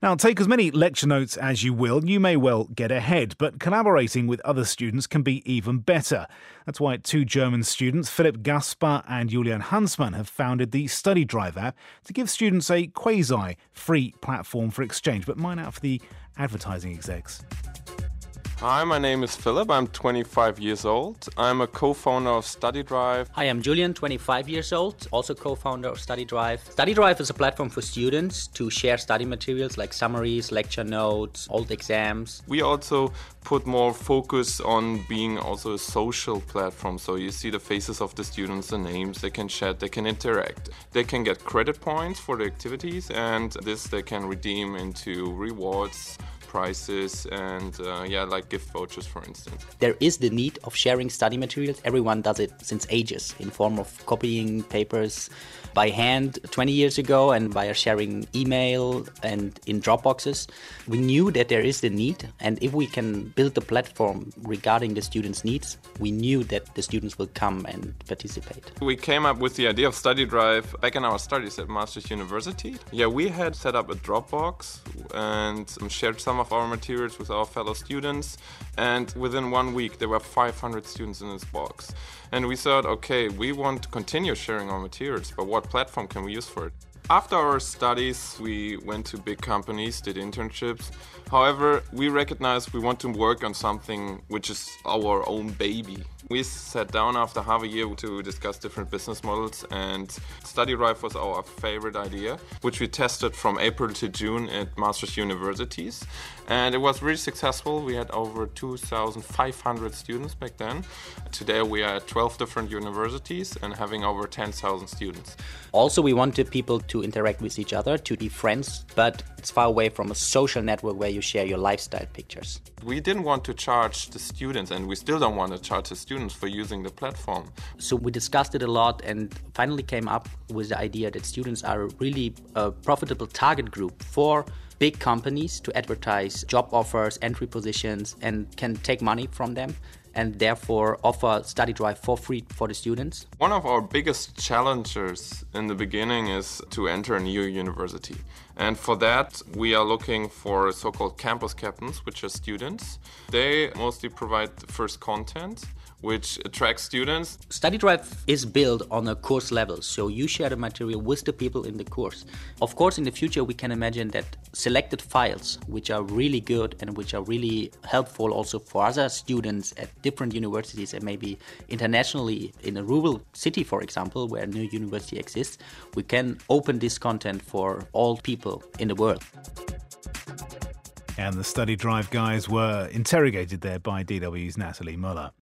Now, take as many lecture notes as you will, you may well get ahead, but collaborating with other students can be even better. That's why two German students, Philipp Gasper and Julian Hansmann, have founded the Study Drive app to give students a quasi-free platform for exchange. But mine out for the advertising execs. Hi, my name is Philip. I'm 25 years old. I'm a co-founder of Study Drive. Hi, I'm Julian, 25 years old, also co-founder of Study Drive. Study Drive is a platform for students to share study materials like summaries, lecture notes, old exams. We also put more focus on being also a social platform. So you see the faces of the students, the names, they can chat, they can interact. They can get credit points for the activities, and this they can redeem into rewards, prices, and like gift vouchers, for instance. There is the need of sharing study materials. Everyone does it since ages in form of copying papers by hand 20 years ago and by sharing email and in Dropboxes. We knew that there is the need, and if we can build the platform regarding the students' needs, we knew that the students will come and participate. We came up with the idea of Study Drive back in our studies at Maastricht University. We had set up a Dropbox and shared some of our materials with our fellow students, and within 1 week there were 500 students in this box. And we thought, okay, we want to continue sharing our materials, but what platform can we use for it? After our studies, we went to big companies, did internships. However, we recognized we want to work on something which is our own baby. We sat down after half a year to discuss different business models, and Study Drive was our favorite idea, which we tested from April to June at Maastricht universities. And it was really successful. We had over 2,500 students back then. Today we are at 12 different universities and having over 10,000 students. Also, we wanted people to interact with each other, to be friends, but it's far away from a social network where you share your lifestyle pictures. We didn't want to charge the students, and we still don't want to charge the students for using the platform. So we discussed it a lot and finally came up with the idea that students are really a profitable target group for big companies to advertise job offers, entry positions, and can take money from them, and therefore offer Study Drive for free for the students. One of our biggest challenges in the beginning is to enter a new university. And for that, we are looking for so-called campus captains, which are students. They mostly provide the first content, which attracts students. Study Drive is built on a course level, so you share the material with the people in the course. Of course, in the future, we can imagine that selected files, which are really good and which are really helpful also for other students at different universities and maybe internationally in a rural city, for example, where a new university exists, we can open this content for all people in the world. And the Study Drive guys were interrogated there by DW's Natalie Muller.